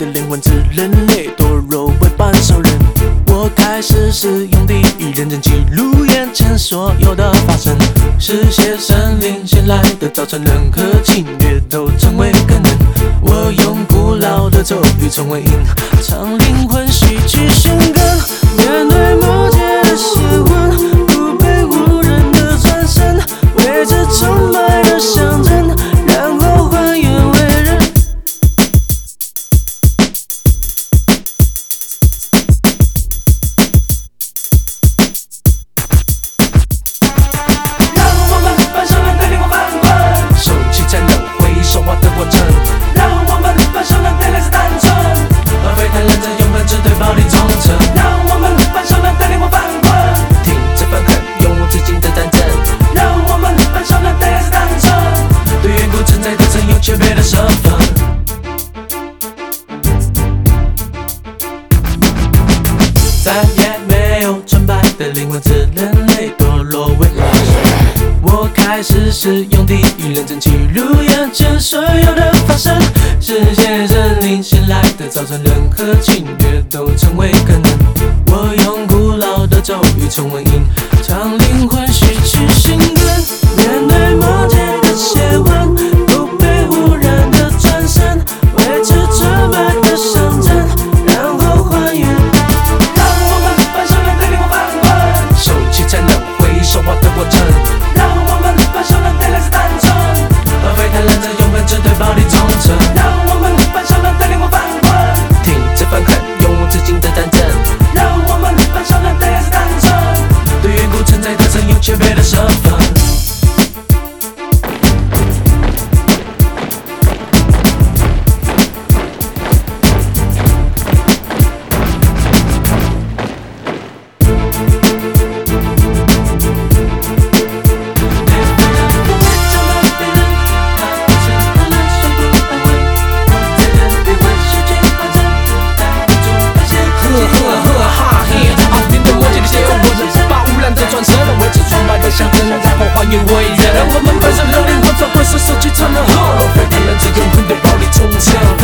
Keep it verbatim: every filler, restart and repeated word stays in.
的灵魂，自人类堕落为半兽人。我开始使用第一人称记录眼前所有的发生，世界森林先来的造成，任何侵略都成为可能。我用古老的咒语成为音，唱灵魂吸取寻根，面对魔界的邪魂，不被污染的转身，为这崇拜的象征，然后还原为人。让我们半兽人的灵魂翻滚，收起残忍回收化的过程。让我们半兽人的来自单纯，而非贪婪着永恒，只对暴力忠诚。让我们半兽人的灵魂翻滚，停止愤恨，永无止境的战争。让我们半兽人的来自单纯，对远古存在的曾有区别的身份。再也没有纯白的灵魂，自人类堕落为恶。我开始使用第一人称记录眼前所有的发生，世界森林先来的造成，任何侵略都成为可能。我用古老的咒语成为音，唱灵魂吸取寻根，面对魔界的邪魂，不被污染的转身，维持纯白的象征，然后还原。让我们半兽人的灵魂翻滚，收起残忍回收化的过程。让我们半兽人的来自单纯，而非贪婪着永恒，只对暴力忠诚。让我们半兽人的灵魂翻滚，停止愤恨，永无止境的战争。让我们半兽人的来自单纯，对远古存在的曾有区别的身份。象征，然后还原为人。让我们半兽人灵魂转换，是手机传的后，非贪婪着永恒对暴力忠诚。